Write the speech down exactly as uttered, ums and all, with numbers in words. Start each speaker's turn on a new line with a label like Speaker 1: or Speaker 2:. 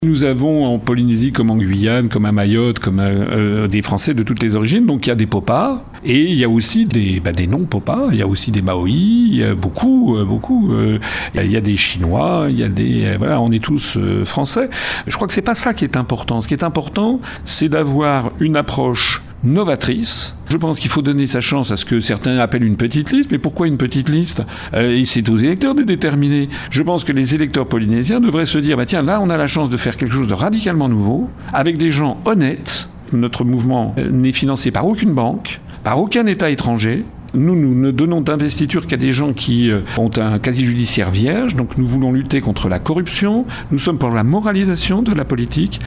Speaker 1: Nous avons en Polynésie, comme en Guyane, comme à Mayotte, comme euh, des Français de toutes les origines. Donc il y a des Popas et il y a aussi des, bah, des non-Popas. Il y a aussi des Maoris, il y a beaucoup, euh, beaucoup. Euh, il y a des Chinois, il y a des, euh, voilà, on est tous euh, Français. Je crois que c'est pas ça qui est important. Ce qui est important, c'est d'avoir une approche novatrice. Je pense qu'il faut donner sa chance à ce que certains appellent une petite liste. Mais pourquoi une petite liste ? euh, Et c'est aux électeurs de déterminer. Je pense que les électeurs polynésiens devraient se dire, bah tiens, là, on a la chance de faire quelque chose de radicalement nouveau, avec des gens honnêtes. Notre mouvement n'est financé par aucune banque, par aucun État étranger. Nous, nous ne donnons d'investiture qu'à des gens qui ont un casier judiciaire vierge. Donc nous voulons lutter contre la corruption. Nous sommes pour la moralisation de la politique.